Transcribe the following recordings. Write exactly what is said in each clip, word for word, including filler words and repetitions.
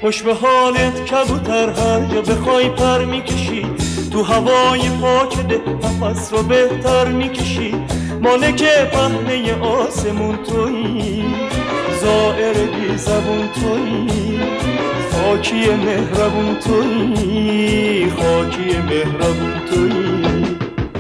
خوش به حالت کبوتر، هر جا بخوای پر میکشی، تو هوای پاک ده نفس رو بهتر میکشی. مالک پهنه آسمون تویی، زائر بی زبون تویی، خاکی مهربون تویی، خاکی مهربون تویی.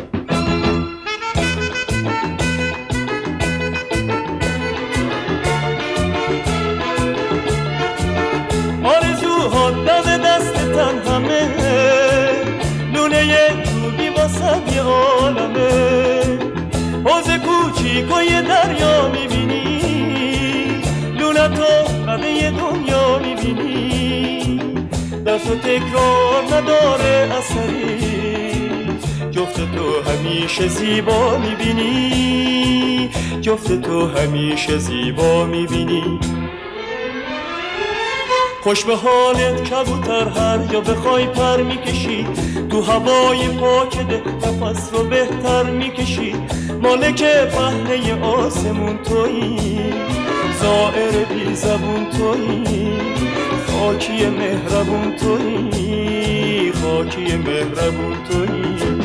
آرزوها دم دستتن همه، لونه چوبی واسه یه عالمه. حوض کوچیکای دریا میبینی، لونه تو قده دنیا میبینی. دست و تکرار نداره اثری، جفت تو همیشه زیبا میبینی، جفت تو همیشه زیبا میبینی. خوش به حالت کبوتر، هر جا بخوای پر میکشی، تو هوای پاک ده نفس رو بهتر میکشی. مالک پهنه آسمون تویی، زائر بی زبون تویی، خاکی مهربون تویی، خاکی مهربون تویی.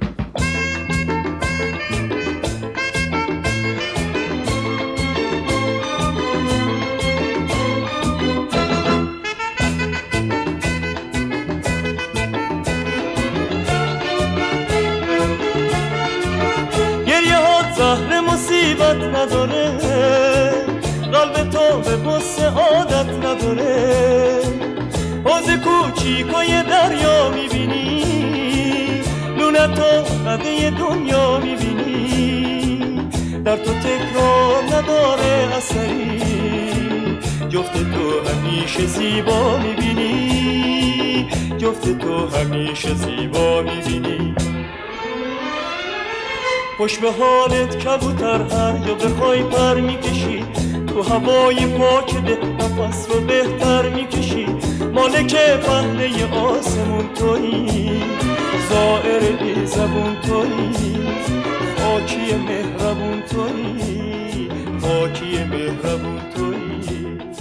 زهر مصیبت نداره، قلب تو به بس عادت نداره. حوض کوچیکای دریا میبینی، لونه تو قده دنیا میبینی. در تو تکرار نداره اثری، جفت تو همیشه زیبا میبینی، جفت تو همیشه زیبا میبینی. خوش به حالت کبوتر، هر جا بخوای پر میکشی، تو هوای پاک ده نفس رو بهتر میکشی. مالک پهنه آسمون تویی، زائر بی زبون تویی، خاکی مهربون تویی، خاکی مهربون تویی.